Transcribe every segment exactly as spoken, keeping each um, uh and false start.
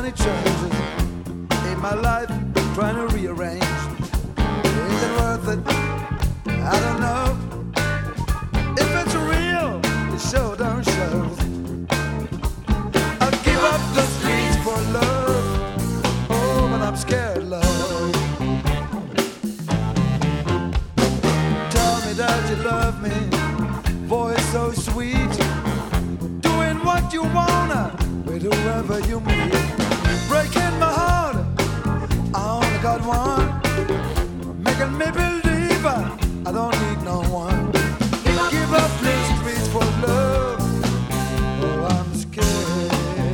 many changes in my life, trying to rearrange. Is it worth it? I don't know. If it's real, it sure don't show. I'll give up the streets for love. Oh, but I'm scared, love. Tell me that you love me, voice so sweet, doing what you wanna with whoever you meet, breaking my heart. I only got one, making me believe I don't need no one. Give up the streets for love. Oh, I'm scared.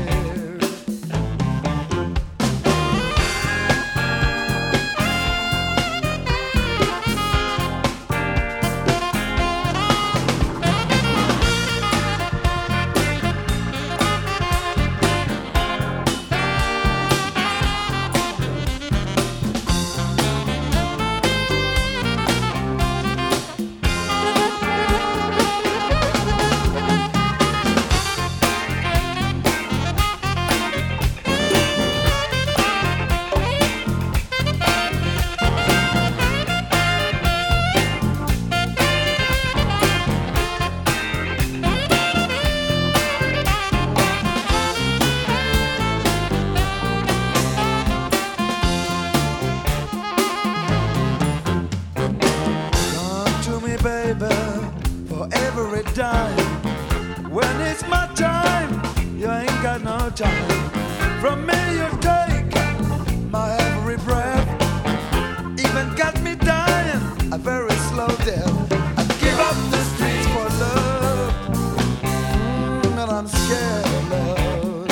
Baby, for every dime. When it's my time, you ain't got no time. From me you take my every breath. Even got me dying a very slow death. I give up the streets for love, mm, and I'm scared of love.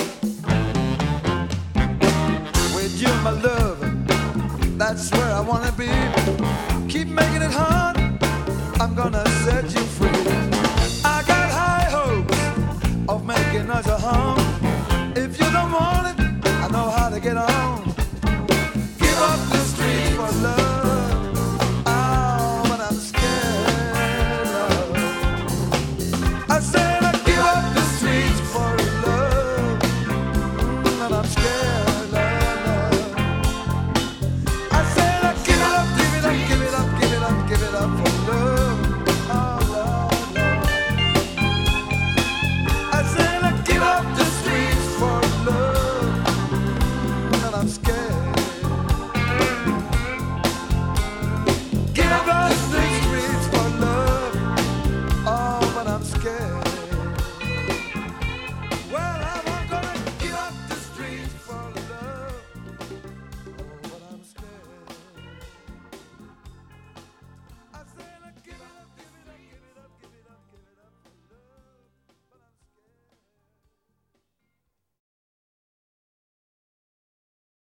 With you, my love, that's where I wanna be. Keep making it hard, I'm gonna set you free. I got high hopes of making us a home.